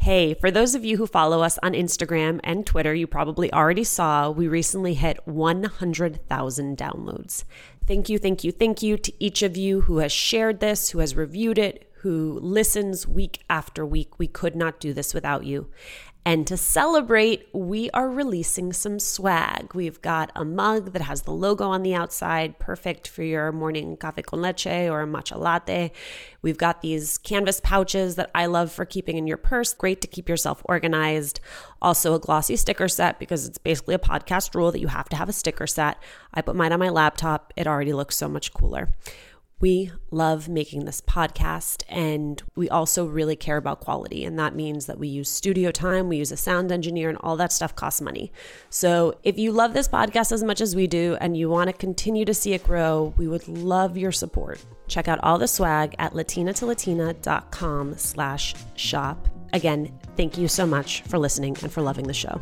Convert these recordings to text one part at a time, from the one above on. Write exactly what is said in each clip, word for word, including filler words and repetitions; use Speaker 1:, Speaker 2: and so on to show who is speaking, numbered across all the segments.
Speaker 1: Hey, for those of you who follow us on Instagram and Twitter, you probably already saw we recently hit one hundred thousand downloads. Thank you, thank you, thank you to each of you who has shared this, who has reviewed it, who listens week after week. We could not do this without you. And to celebrate, we are releasing some swag. We've got a mug that has the logo on the outside, perfect for your morning café con leche or a matcha latte. We've got these canvas pouches that I love for keeping in your purse. Great to keep yourself organized. Also a glossy sticker set because it's basically a podcast rule that you have to have a sticker set. I put mine on my laptop. It already looks so much cooler. We love making this podcast, and we also really care about quality, and that means that we use studio time, we use a sound engineer, and all that stuff costs money. So if you love this podcast as much as we do and you want to continue to see it grow, we would love your support. Check out all the swag at latina to latina dot com slash shop. Again, thank you so much for listening and for loving the show.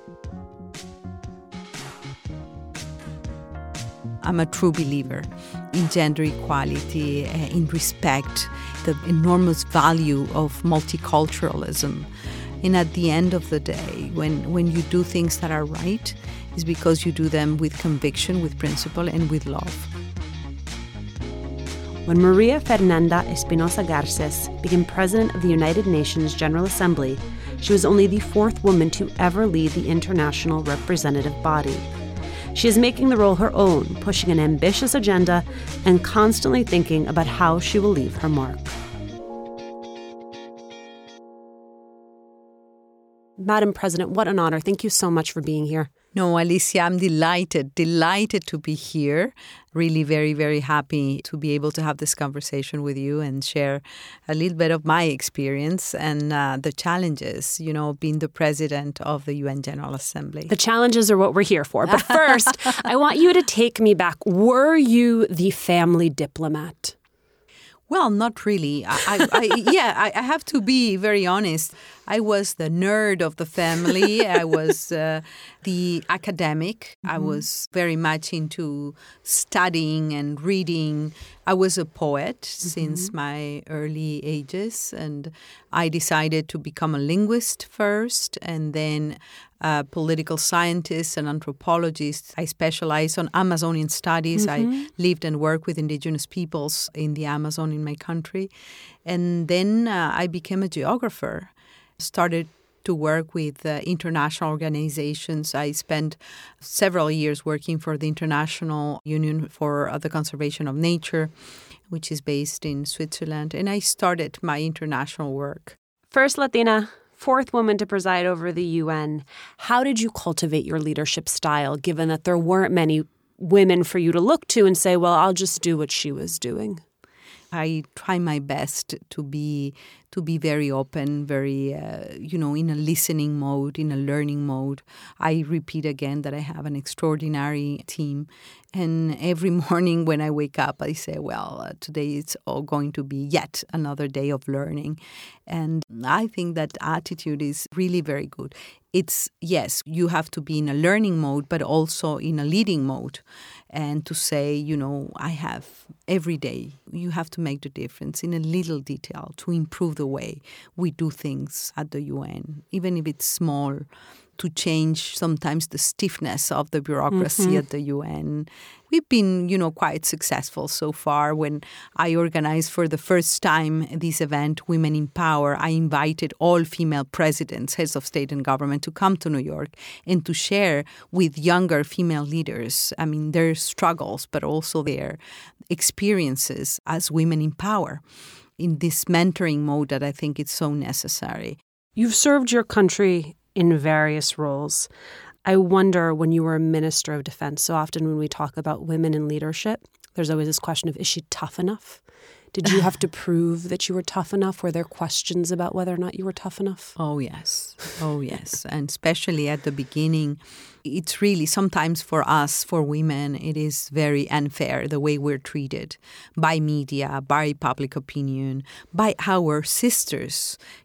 Speaker 2: I'm a true believer in gender equality, in respect, the enormous value of multiculturalism. And at the end of the day, when, when you do things that are right, it's because you do them with conviction, with principle, and with love.
Speaker 1: When Maria Fernanda Espinosa Garces became president of the United Nations General Assembly, she was only the fourth woman to ever lead the international representative body. She is making the role her own, pushing an ambitious agenda and constantly thinking about how she will leave her mark. Madam President, what an honor. Thank you so much for being here.
Speaker 2: No, Alicia, I'm delighted, delighted to be here. Really very, very happy to be able to have this conversation with you and share a little bit of my experience and uh, the challenges, you know, being the president of the U N General Assembly.
Speaker 1: The challenges are what we're here for. But first, I want you to take me back. Were you the family diplomat?
Speaker 2: Well, not really. I, I, I yeah, I, I have to be very honest. I was the nerd of the family. I was uh, the academic. Mm-hmm. I was very much into studying and reading. I was a poet mm-hmm. since my early ages, and I decided to become a linguist first, and then a political scientist and anthropologist. I specialize on Amazonian studies. Mm-hmm. I lived and worked with indigenous peoples in the Amazon in my country. And then uh, I became a geographer. Started to work with uh, international organizations. I spent several years working for the International Union for uh, the Conservation of Nature, which is based in Switzerland. And I started my international work.
Speaker 1: First Latina, fourth woman to preside over the U N. How did you cultivate your leadership style, given that there weren't many women for you to look to and say, well, I'll just do what she was doing?
Speaker 2: I try my best to be to be very open, very, uh, you know, in a listening mode, in a learning mode. I repeat again that I have an extraordinary team. And every morning when I wake up, I say, well, uh, today it's all going to be yet another day of learning. And I think that attitude is really very good. It's, yes, you have to be in a learning mode, but also in a leading mode. And to say, you know, I have every day, you have to make the difference in a little detail to improve the way we do things at the U N, even if it's small, to change sometimes the stiffness of the bureaucracy mm-hmm. at the U N. We've been, you know, quite successful so far. When I organized for the first time this event, Women in Power, I invited all female presidents, heads of state and government, to come to New York and to share with younger female leaders, I mean, their struggles, but also their experiences as women in power in this mentoring mode that I think is so necessary.
Speaker 1: You've served your country in various roles. I wonder, when you were a Minister of Defense, so often when we talk about women in leadership, there's always this question of, is she tough enough? Did you have to prove that you were tough enough? Were there questions about whether or not you were tough enough?
Speaker 2: Oh, yes. Oh, yes. And especially at the beginning, it's really sometimes for us, for women, it is very unfair the way we're treated by media, by public opinion, by our sisters.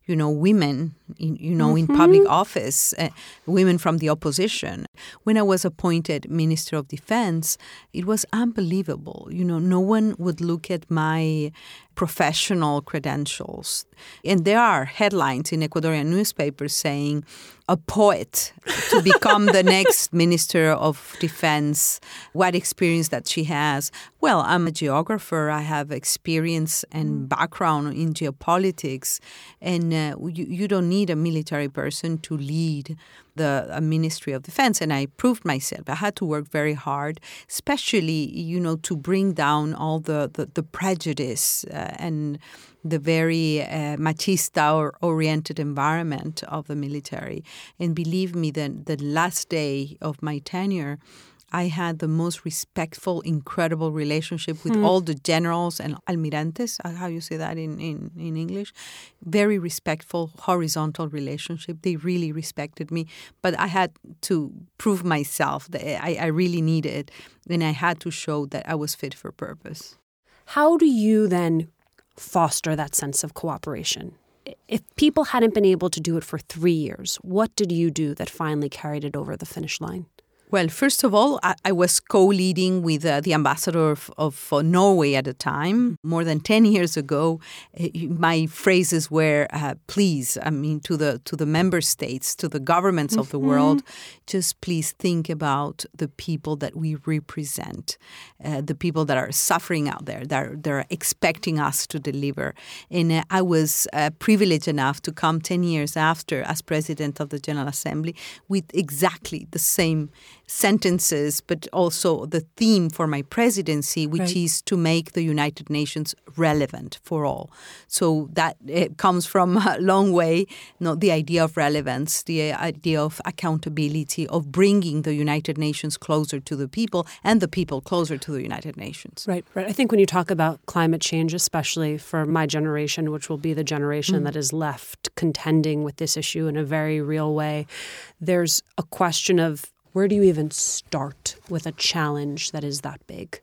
Speaker 2: you know, women, in, you know,
Speaker 1: Mm-hmm.
Speaker 2: in public office, uh, women from the opposition. When I was appointed Minister of Defense, it was unbelievable. You know, no one would look at my professional credentials. And there are headlines in Ecuadorian newspapers saying, a poet to become the next Minister of Defense, what experience that she has. Well, I'm a geographer. I have experience and background in geopolitics. And uh, you, you don't need a military person to lead the uh, Ministry of Defense. And I proved myself. I had to work very hard, especially, you know, to bring down all the, the, the prejudice uh, and the very uh, machista-oriented environment of the military. And believe me, the, the last day of my tenure, I had the most respectful, incredible relationship with mm. all the generals and almirantes, how you say that in, in, in English. Very respectful, horizontal relationship. They really respected me. But I had to prove myself that I, I really needed it. And I had to show that I was fit for purpose.
Speaker 1: How do you then foster that sense of cooperation? If people hadn't been able to do it for three years, what did you do that finally carried it over the finish line?
Speaker 2: Well, first of all, I, I was co-leading with uh, the ambassador of, of uh, Norway at the time. More than ten years ago, uh, my phrases were, uh, please, I mean, to the to the member states, to the governments mm-hmm. of the world, just please think about the people that we represent, uh, the people that are suffering out there, that are, that are expecting us to deliver. And uh, I was uh, privileged enough to come ten years after as president of the General Assembly with exactly the same sentences, but also the theme for my presidency, which right. is to make the United Nations relevant for all. So that it comes from a long way, not the idea of relevance, the idea of accountability, of bringing the United Nations closer to the people and the people closer to the United Nations.
Speaker 1: Right, right. I think when you talk about climate change, especially for my generation, which will be the generation mm. that is left contending with this issue in a very real way, there's a question of where do you even start with a challenge that is that big?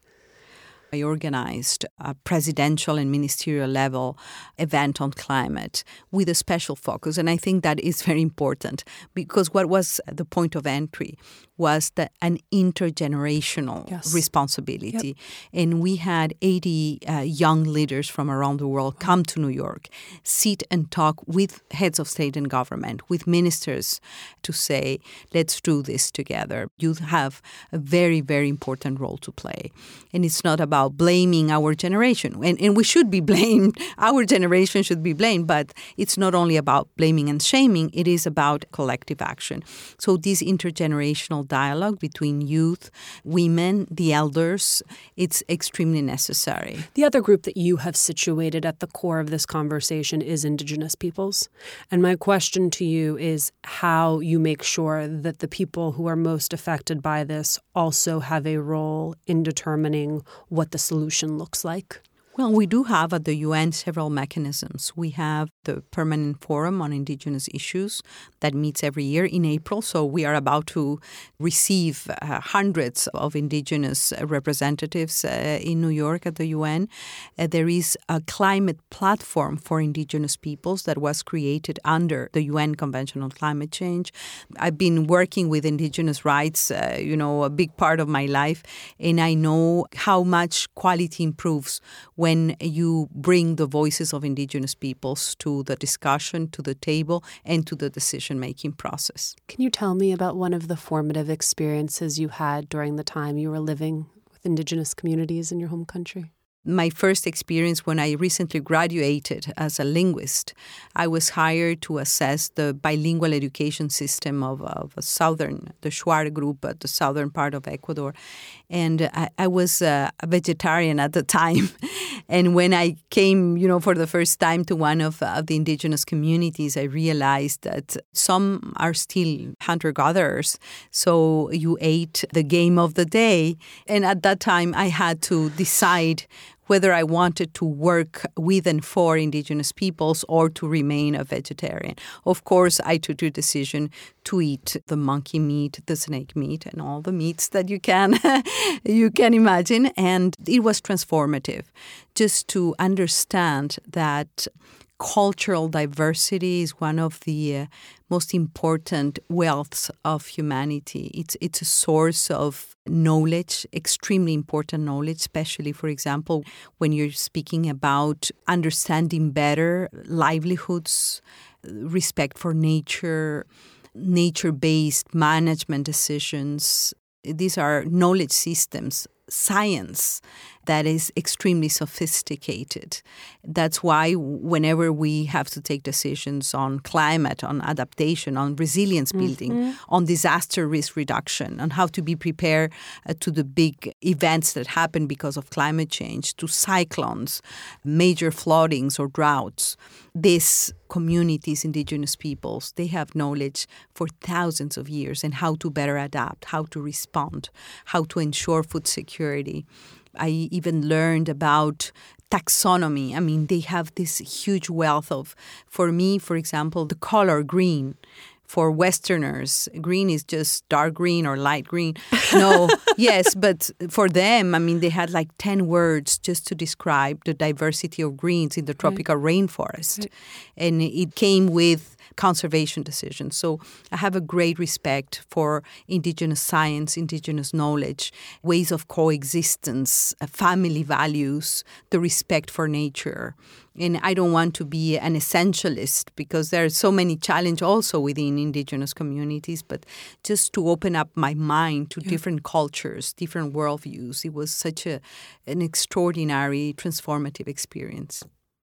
Speaker 2: I organized a presidential and ministerial level event on climate with a special focus. And I think that is very important because what was the point of entry was that an intergenerational yes. responsibility. Yep. And we had eighty uh, young leaders from around the world come to New York, sit and talk with heads of state and government, with ministers to say, let's do this together. You have a very, very important role to play. And it's not about blaming our generation. And, and we should be blamed. Our generation should be blamed. But it's not only about blaming and shaming. It is about collective action. So this intergenerational dialogue between youth, women, the elders, it's extremely necessary.
Speaker 1: The other group that you have situated at the core of this conversation is Indigenous peoples. And my question to you is how you make sure that the people who are most affected by this also have a role in determining what the solution looks like.
Speaker 2: Well, we do have at the U N several mechanisms. We have the Permanent Forum on Indigenous Issues that meets every year in April. So we are about to receive uh, hundreds of Indigenous representatives uh, in New York at the U N. Uh, there is a climate platform for Indigenous peoples that was created under the U N Convention on Climate Change. I've been working with Indigenous rights, uh, you know, a big part of my life, and I know how much quality improves when you bring the voices of Indigenous peoples to the discussion, to the table, and to the decision-making process.
Speaker 1: Can you tell me about one of the formative experiences you had during the time you were living with Indigenous communities in your home country?
Speaker 2: My first experience when I recently graduated as a linguist, I was hired to assess the bilingual education system of, of a southern, the Shuar group at the southern part of Ecuador. And I, I was uh, a vegetarian at the time. And when I came, you know, for the first time to one of, of the indigenous communities, I realized that some are still hunter-gatherers. So you ate the game of the day. And at that time, I had to decide whether I wanted to work with and for Indigenous peoples or to remain a vegetarian. Of course, I took the decision to eat the monkey meat, the snake meat, and all the meats that you can you can imagine. And it was transformative just to understand that cultural diversity is one of the uh, most important wealths of humanity. It's it's a source of knowledge, extremely important knowledge, especially, for example, when you're speaking about understanding better livelihoods, respect for nature, nature-based management decisions. These are knowledge systems, science that is extremely sophisticated. That's why whenever we have to take decisions on climate, on adaptation, on resilience building, mm-hmm. on disaster risk reduction, on how to be prepared uh, to the big events that happen because of climate change, to cyclones, major floodings or droughts, these communities, indigenous peoples, they have knowledge for thousands of years and how to better adapt, how to respond, how to ensure food security. I even learned about taxonomy. I mean, they have this huge wealth of, for me, for example, the color green. For Westerners, green is just dark green or light green. No, yes, but for them, I mean, they had like ten words just to describe the diversity of greens in the tropical right. rainforest. Right. And it came with conservation decisions. So I have a great respect for indigenous science, indigenous knowledge, ways of coexistence, family values, the respect for nature. And I don't want to be an essentialist because there are so many challenges also within indigenous communities, but just to open up my mind to yeah. different cultures, different worldviews. It was such a an extraordinary, transformative experience.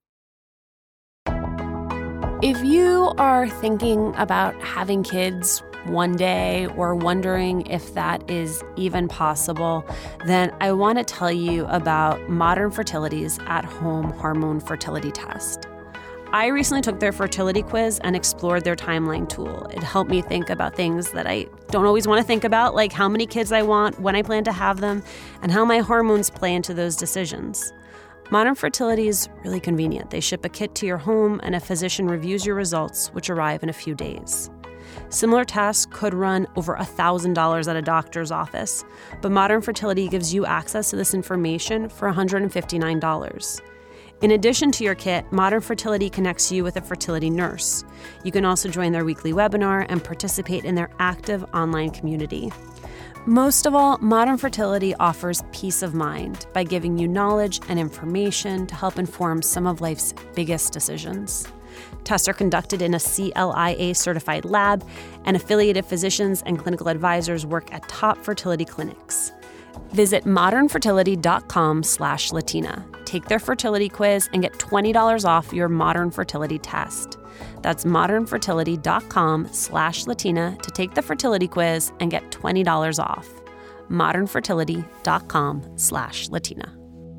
Speaker 1: If you are thinking about having kids one day or wondering if that is even possible, then I want to tell you about Modern Fertility's at-home hormone fertility test. I recently took their fertility quiz and explored their timeline tool. It helped me think about things that I don't always want to think about, like how many kids I want, when I plan to have them, and how my hormones play into those decisions. Modern Fertility is really convenient. They ship a kit to your home, and a physician reviews your results, which arrive in a few days. Similar tests could run over one thousand dollars at a doctor's office, but Modern Fertility gives you access to this information for one hundred fifty-nine dollars. In addition to your kit, Modern Fertility connects you with a fertility nurse. You can also join their weekly webinar and participate in their active online community. Most of all, Modern Fertility offers peace of mind by giving you knowledge and information to help inform some of life's biggest decisions. Tests are conducted in a C L I A-certified lab, and affiliated physicians and clinical advisors work at top fertility clinics. Visit modernfertility.com slash Latina. Take their fertility quiz and get twenty dollars off your Modern Fertility test. That's modernfertility.com slash Latina to take the fertility quiz and get twenty dollars off. modernfertility.com slash Latina.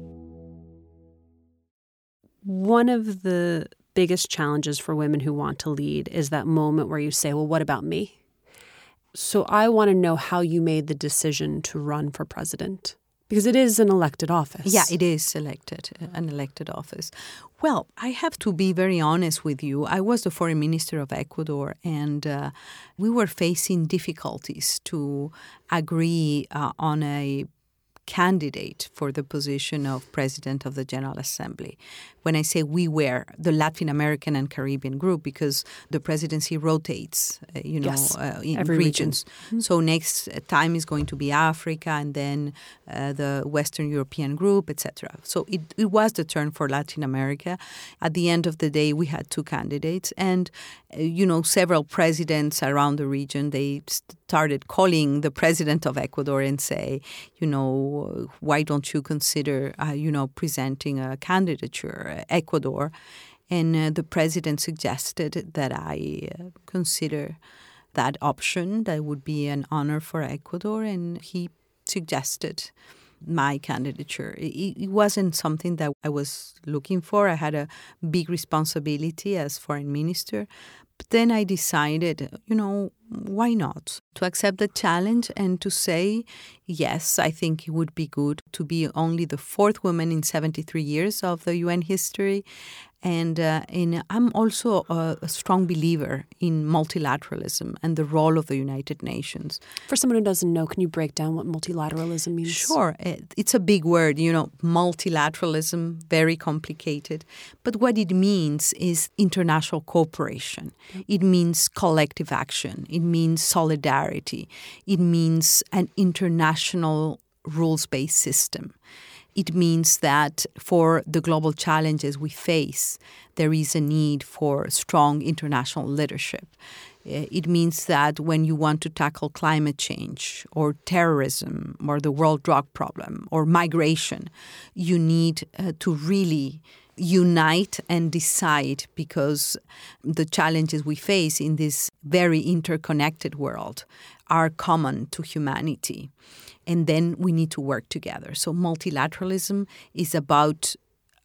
Speaker 1: One of the biggest challenges for women who want to lead is that moment where you say, well, what about me? So I want to know how you made the decision to run for president, because it is an elected office.
Speaker 2: Yeah, it is elected, an elected office. Well, I have to be very honest with you. I was the foreign minister of Ecuador, and uh, we were facing difficulties to agree uh, on a candidate for the position of president of the General Assembly. When I say we were, the Latin American and Caribbean group, because the presidency rotates, uh, you know,
Speaker 1: yes,
Speaker 2: uh, in
Speaker 1: every
Speaker 2: regions.
Speaker 1: Region. Mm-hmm.
Speaker 2: So next time is going to be Africa, and then uh, the Western European group, et cetera. So it, it was the turn for Latin America. At the end of the day, we had two candidates, and uh, you know, several presidents around the region, they started calling the president of Ecuador and say, you know, why don't you consider, uh, you know, presenting a candidature? Ecuador, and uh, the president suggested that I uh, consider that option. That would be an honor for Ecuador, and he suggested my candidature. It, it wasn't something that I was looking for. I had a big responsibility as foreign minister. But then I decided, you know, why not? To accept the challenge and to say, yes, I think it would be good to be only the fourth woman in seventy-three years of the U N history. And uh, in, I'm also a, a strong believer in multilateralism and the role of the United Nations.
Speaker 1: For someone who doesn't know, can you break down what multilateralism means?
Speaker 2: Sure. It's a big word, you know, multilateralism, very complicated. But what it means is international cooperation. It means collective action. It means solidarity. It means an international rules-based system. It means that for the global challenges we face, there is a need for strong international leadership. It means that when you want to tackle climate change or terrorism or the world drug problem or migration, you need uh, to really unite and decide, because the challenges we face in this very interconnected world are common to humanity. And then we need to work together. So multilateralism is about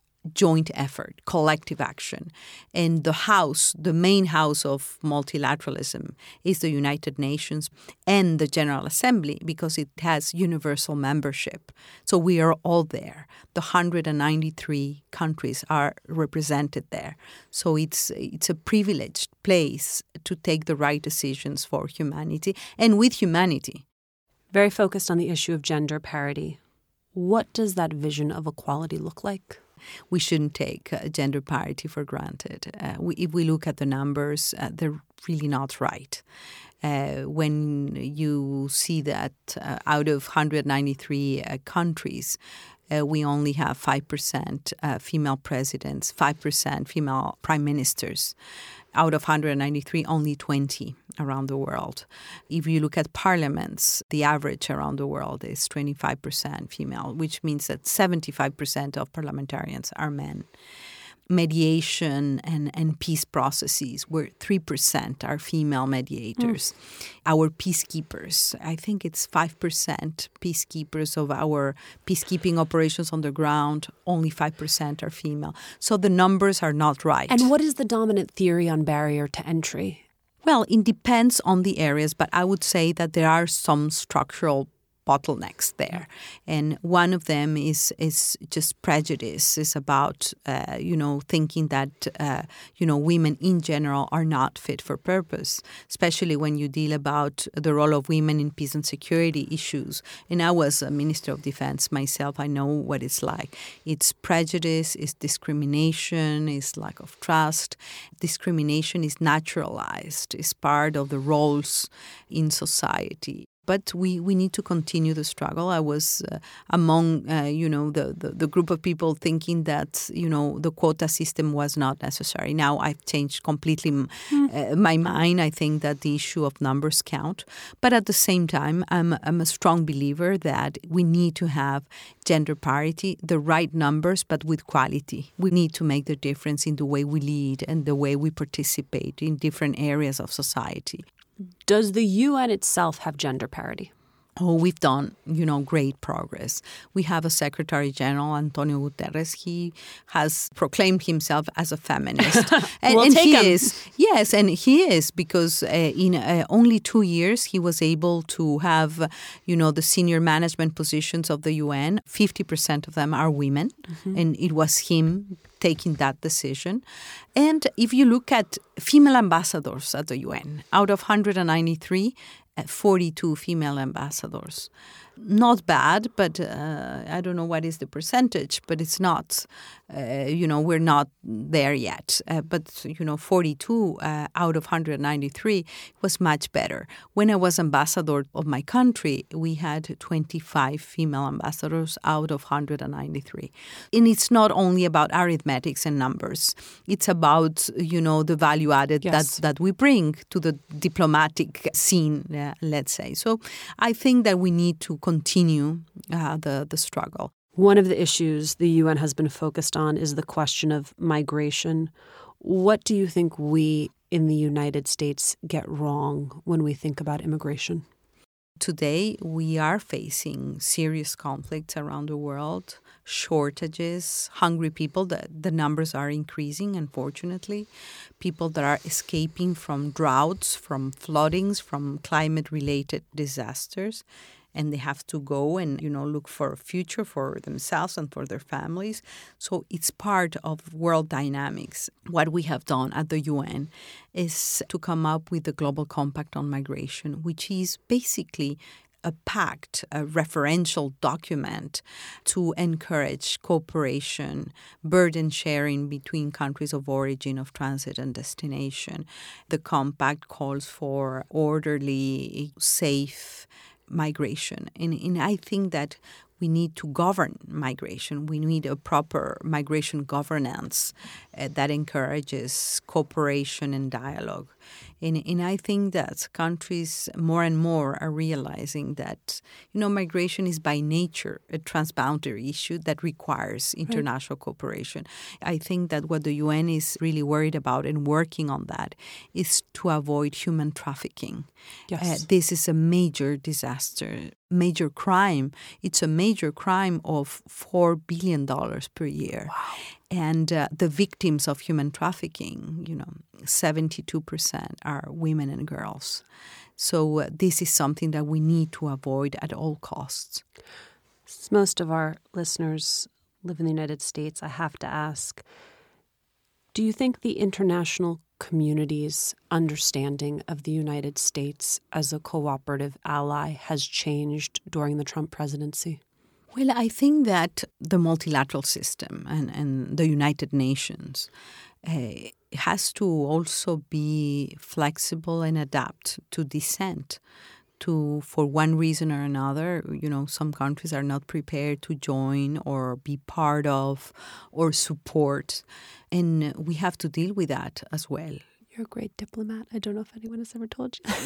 Speaker 2: joint effort, collective action. And the house, the main house of multilateralism is the United Nations and the General Assembly, because it has universal membership. So we are all there. The one hundred ninety-three countries are represented there. So it's it's a privileged place to take the right decisions for humanity and with humanity.
Speaker 1: Very focused on the issue of gender parity. What does that vision of equality look like?
Speaker 2: We shouldn't take uh, gender parity for granted. Uh, we, if we look at the numbers, uh, they're really not right. Uh, when you see that uh, out of one hundred ninety-three uh, countries, uh, we only have five percent uh, female presidents, five percent female prime ministers. Out of one hundred ninety-three, only twenty around the world. If you look at parliaments, the average around the world is twenty-five percent female, which means that seventy-five percent of parliamentarians are men. Mediation and, and peace processes, where three percent are female mediators. Mm. Our peacekeepers, I think it's five percent peacekeepers of our peacekeeping operations on the ground, only five percent are female. So the numbers are not right.
Speaker 1: And what is the dominant theory on barrier to entry?
Speaker 2: Well, it depends on the areas, but I would say that there are some structural bottlenecks there. And one of them is is just prejudice. It's about, uh, you know, thinking that, uh, you know, women in general are not fit for purpose, especially when you deal about the role of women in peace and security issues. And I was a Minister of Defense myself. I know what it's like. It's prejudice, it's discrimination, it's lack of trust. Discrimination is naturalized. It's part of the roles in society. But we, we need to continue the struggle. I was uh, among, uh, you know, the, the, the group of people thinking that, you know, the quota system was not necessary. Now I've changed completely mm. uh, my mind. I think that the issue of numbers count. But at the same time, I'm, I'm a strong believer that we need to have gender parity, the right numbers, but with quality. We need to make the difference in the way we lead and the way we participate in different areas of society.
Speaker 1: Does the U N itself have gender parity?
Speaker 2: Oh, we've done, you know, great progress. We have a Secretary General, Antonio Guterres. He has proclaimed himself as a feminist. and
Speaker 1: we'll
Speaker 2: and
Speaker 1: take
Speaker 2: he
Speaker 1: him.
Speaker 2: is. Yes, and he is, because uh, in uh, only two years he was able to have, uh, you know, the senior management positions of the U N. fifty percent of them are women. Mm-hmm. And it was him taking that decision. And if you look at female ambassadors at the U N, out of one hundred ninety-three, forty-two female ambassadors. Not bad, but uh, I don't know what is the percentage, but it's not, uh, you know, we're not there yet. Uh, but, you know, forty-two uh, out of one hundred ninety-three was much better. When I was ambassador of my country, we had twenty-five female ambassadors out of one hundred ninety-three. And it's not only about arithmetics and numbers. It's about, you know, the value added yes. that, that we bring to the diplomatic scene, uh, let's say. So I think that we need to continue uh, the, the struggle.
Speaker 1: One of the issues the U N has been focused on is the question of migration. What do you think we in the United States get wrong when we think about immigration?
Speaker 2: Today, we are facing serious conflicts around the world, shortages, hungry people. The, the numbers are increasing, unfortunately. People that are escaping from droughts, from floodings, from climate-related disasters. And they have to go and, you know, look for a future for themselves and for their families. So it's part of world dynamics. What we have done at the U N is to come up with the Global Compact on Migration, which is basically a pact, a referential document to encourage cooperation, burden sharing between countries of origin, of transit and destination. The compact calls for orderly, safe migration. And, and I think that we need to govern migration. We need a proper migration governance uh, that encourages cooperation and dialogue. And, and I think that countries more and more are realizing that, you know, migration is by nature a transboundary issue that requires international right. cooperation. I think that what the U N is really worried about and working on that is to avoid human trafficking.
Speaker 1: Yes.
Speaker 2: Uh, this is a major disaster, major crime. It's a major crime of four billion dollars per year.
Speaker 1: Wow.
Speaker 2: And uh, the victims of human trafficking, you know, seventy-two percent are women and girls. So uh, this is something that we need to avoid at all costs.
Speaker 1: Since most of our listeners live in the United States, I have to ask, do you think the international community's understanding of the United States as a cooperative ally has changed during the Trump presidency?
Speaker 2: Well, I think that the multilateral system and, and the United Nations uh, has to also be flexible and adapt to dissent. To, for one reason or another, you know, some countries are not prepared to join or be part of or support. And we have to deal with that as well.
Speaker 1: You're a great diplomat. I don't know if anyone has ever told you.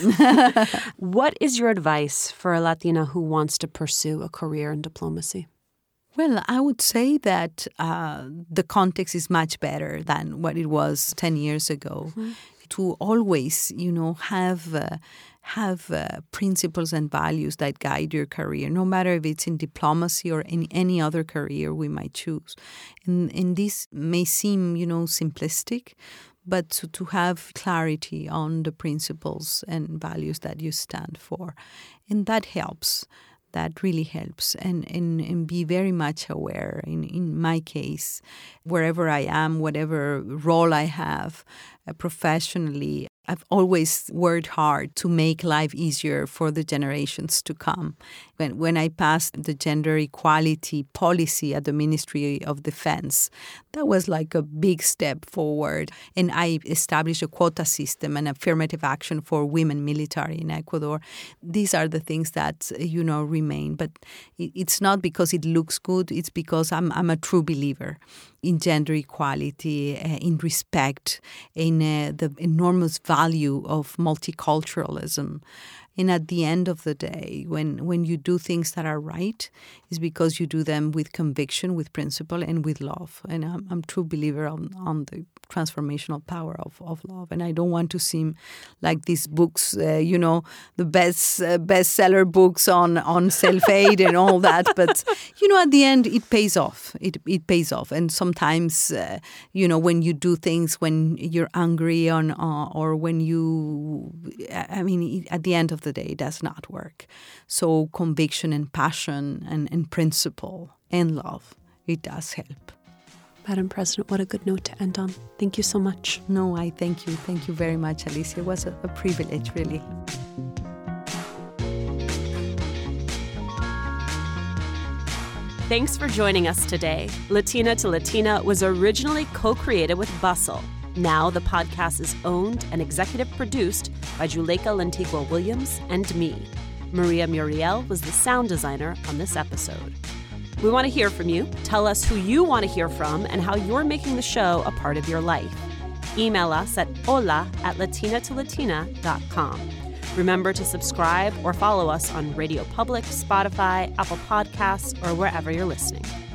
Speaker 1: What is your advice for a Latina who wants to pursue a career in diplomacy?
Speaker 2: Well, I would say that uh, the context is much better than what it was ten years ago. Mm-hmm. To always, you know, have uh, have uh, principles and values that guide your career, no matter if it's in diplomacy or in any other career we might choose. And, and this may seem, you know, simplistic, but to, to have clarity on the principles and values that you stand for. And that helps. That really helps. And, and, and be very much aware, in, in my case, wherever I am, whatever role I have uh, professionally, I've always worked hard to make life easier for the generations to come. When when I passed the gender equality policy at the Ministry of Defense, that was like a big step forward. And I established a quota system and affirmative action for women military in Ecuador. These are the things that, you know, remain. But it's not because it looks good. It's because I'm I'm a true believer in gender equality, uh, in respect, in uh, the enormous value of multiculturalism. And at the end of the day, when, when you do things that are right, it's because you do them with conviction, with principle, and with love. And I'm, I'm a true believer on, on the transformational power of, of love. And I don't want to seem like these books, uh, you know, the best uh, bestseller books on, on self-aid and all that. But, you know, at the end, it pays off. It, it pays off. And sometimes, uh, you know, when you do things when you're angry on, uh, or when you, I mean, at the end of the day, it does not work. So conviction and passion and, and principle and love, it does help.
Speaker 1: Madam President, what a good note to end on. Thank you so much.
Speaker 2: No, I thank you. Thank you very much, Alicia. It was a, a privilege, really.
Speaker 1: Thanks for joining us today. Latina to Latina was originally co-created with Bustle. Now the podcast is owned and executive produced by Juleka Lantigua Williams and me. Maria Muriel was the sound designer on this episode. We want to hear from you. Tell us who you want to hear from and how you're making the show a part of your life. Email us at hola at latina to latina dot com. Remember to subscribe or follow us on Radio Public, Spotify, Apple Podcasts, or wherever you're listening.